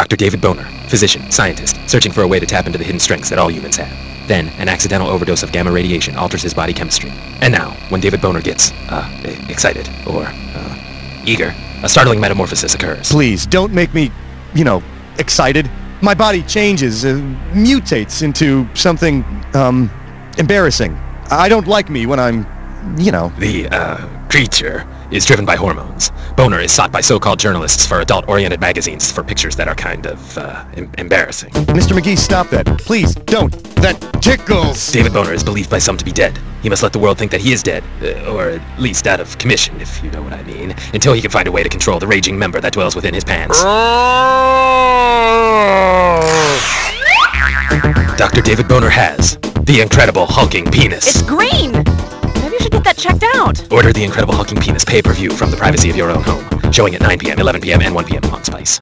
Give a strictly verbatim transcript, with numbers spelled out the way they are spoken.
Doctor David Boner, physician, scientist, searching for a way to tap into the hidden strengths that all humans have. Then, an accidental overdose of gamma radiation alters his body chemistry. And now, when David Boner gets, uh, excited, or, uh, eager, a startling metamorphosis occurs. Please, don't make me, you know, excited. My body changes, uh, mutates into something, um, embarrassing. I don't like me when I'm, you know... The, uh, creature is driven by hormones. Boner is sought by so-called journalists for adult-oriented magazines for pictures that are kind of, uh, em- embarrassing. Mister McGee, stop that. Please, don't. That tickles! David Boner is believed by some to be dead. He must let the world think that he is dead, uh, or at least out of commission, if you know what I mean, until he can find a way to control the raging member that dwells within his pants. Doctor David Boner has the Incredible Hulking Penis. It's green! Maybe you should get that checked out. Order the Incredible Hulking Penis pay-per-view from the privacy of your own home, showing at nine p.m., eleven p.m., and one p.m. on Spice.